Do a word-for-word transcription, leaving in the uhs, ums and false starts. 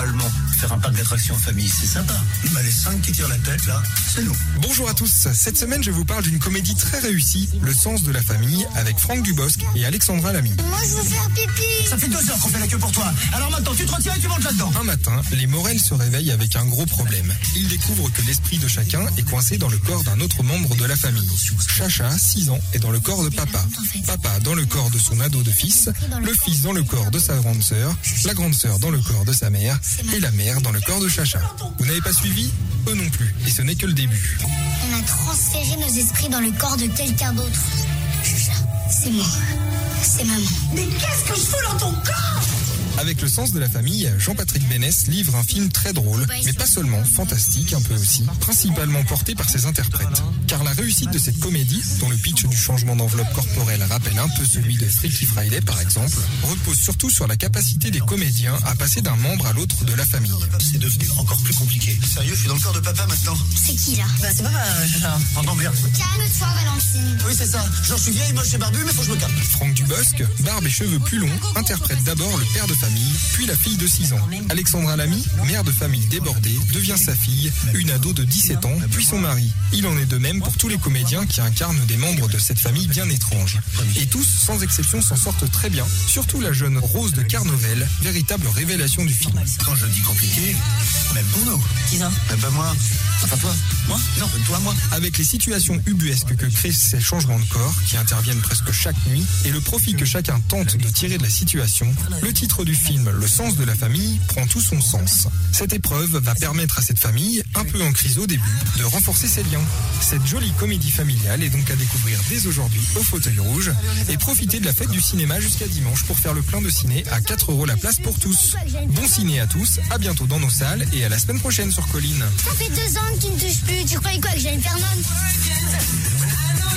normalement. Faire un parc d'attractions en famille, c'est sympa. Bah, les cinq qui tirent la tête, là, c'est nous. Bonjour à tous. Cette semaine, je vous parle d'une comédie très réussie, Le sens de la famille, avec Franck Dubosc et Alexandra Lamy. Moi, je veux faire pipi. Ça fait deux heures qu'on fait la queue pour toi. Alors maintenant, tu te retires et tu montes là-dedans. Un matin, les Morel se réveillent avec un gros problème. Ils découvrent que l'esprit de chacun est coincé dans le corps d'un autre membre de la famille. Chacha, six ans, est dans le corps de papa. Papa dans le corps de son ado de fils, le fils dans le corps de sa grande sœur, la grande sœur dans le corps de sa mère, et la mère dans le corps de Chacha. Vous n'avez pas suivi ? Eux non plus. Et ce n'est que le début. On a transféré nos esprits dans le corps de quelqu'un d'autre. Chacha, c'est moi. C'est maman. Mais qu'est-ce que je fous dans ton corps ? Avec Le sens de la famille, Jean-Patrick Bénès livre un film très drôle, mais pas seulement, fantastique un peu aussi, principalement porté par ses interprètes. Car la réussite de cette comédie, dont le pitch du changement d'enveloppe corporelle rappelle un peu celui de Freaky Friday par exemple, repose surtout sur la capacité des comédiens à passer d'un membre à l'autre de la famille. C'est devenu encore plus compliqué. Sérieux, je suis dans le corps de papa maintenant. C'est qui là ? Bah, c'est papa, Chacha. Oh non, merde. Calme-toi, Valentine. Oui, c'est ça. Genre, je suis vieille, moche et barbu, mais faut que je me calme. Franck Dubosc, barbe et cheveux plus longs, interprète d'abord le père de famille, puis la fille de six ans. Alexandra Lamy, mère de famille débordée, devient sa fille, une ado de dix-sept ans, puis son mari. Il en est de même pour tous les comédiens qui incarnent des membres de cette famille bien étrange. Et tous, sans exception, s'en sortent très bien, surtout la jeune Rose de Carnovel, véritable révélation du film. Quand je dis compliqué, même pour nous. Qui ça ? Même pas moi. Enfin, toi. Moi ? Non, toi, moi. Avec les situations ubuesques que créent ces changements de corps, qui interviennent presque chaque nuit, et le profit que chacun tente de tirer de la situation, le titre du film, Le sens de la famille, prend tout son sens. Cette épreuve va permettre à cette famille, un peu en crise au début, de renforcer ses liens. Cette jolie comédie familiale est donc à découvrir dès aujourd'hui au Fauteuil Rouge, et profitez de la fête du cinéma jusqu'à dimanche pour faire le plein de ciné à quatre euros la place pour tous. Bon ciné à tous, à bientôt dans nos salles et à la semaine prochaine sur Colline. Ça fait deux ans qu'il ne touche plus. Tu croyais quoi, que j'allais me faire nonne ?